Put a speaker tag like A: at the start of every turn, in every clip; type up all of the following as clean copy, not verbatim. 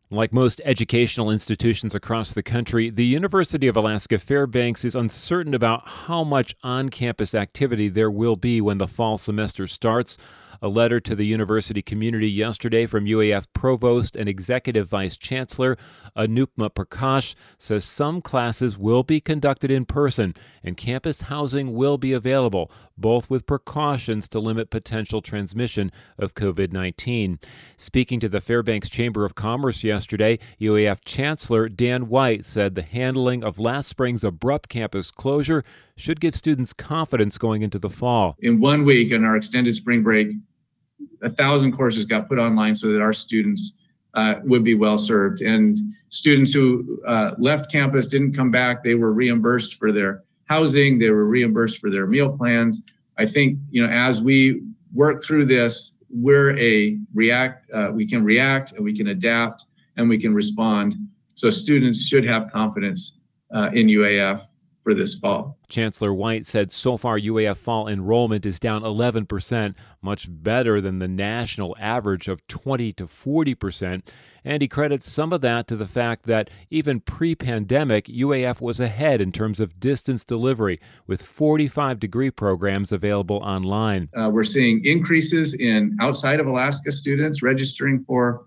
A: Like most educational institutions across the country, the University of Alaska Fairbanks is uncertain about how much on-campus activity there will be when the fall semester starts. A letter to the university community yesterday from UAF Provost and Executive Vice Chancellor Anupma Prakash says some classes will be conducted in person and campus housing will be available, both with precautions to limit potential transmission of COVID-19. Speaking to the Fairbanks Chamber of Commerce yesterday, UAF Chancellor Dan White said the handling of last spring's abrupt campus closure should give students confidence going into the fall.
B: In 1 week in our extended spring break, 1,000 courses got put online so that our students would be well served. And students who left campus, didn't come back, they were reimbursed for their housing, they were reimbursed for their meal plans. I think, as we work through this, we can react and we can adapt and we can respond. So students should have confidence in UAF for this fall.
A: Chancellor White said so far UAF fall enrollment is down 11%, much better than the national average of 20 to 40%. And he credits some of that to the fact that even pre-pandemic, UAF was ahead in terms of distance delivery, with 45-degree programs available online.
B: We're seeing increases in outside of Alaska students registering for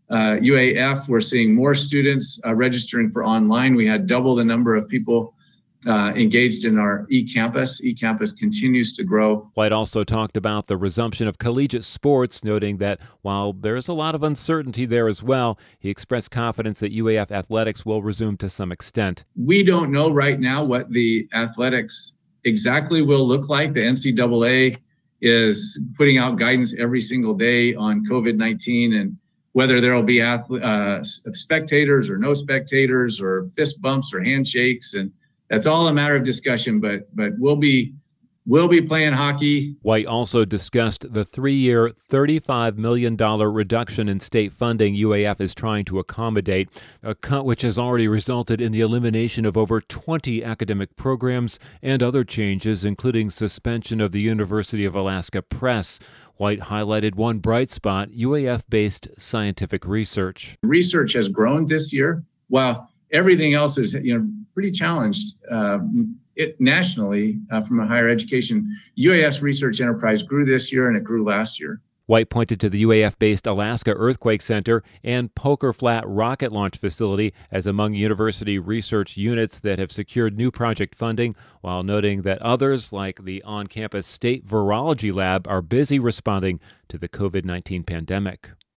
B: UAF. We're seeing more students registering for online. We had double the number of people engaged in our eCampus. eCampus continues to grow.
A: White also talked about the resumption of collegiate sports, noting that while there's a lot of uncertainty there as well, he expressed confidence that UAF athletics will resume to some extent.
B: We don't know right now what the athletics exactly will look like. The NCAA is putting out guidance every single day on COVID-19 and whether there will be spectators or no spectators or fist bumps or handshakes, and that's all a matter of discussion, but we'll be playing hockey.
A: White also discussed the 3-year, $35 million reduction in state funding UAF is trying to accommodate, a cut which has already resulted in the elimination of over 20 academic programs and other changes, including suspension of the University of Alaska Press. White highlighted one bright spot, UAF-based scientific research.
B: Research has grown this year, while everything else is pretty challenged nationally from a higher education. UAS research enterprise grew this year and it grew last year.
A: White pointed to the UAF-based Alaska Earthquake Center and Poker Flat Rocket Launch Facility as among university research units that have secured new project funding, while noting that others, like the on-campus State Virology Lab, are busy responding to the COVID-19 pandemic.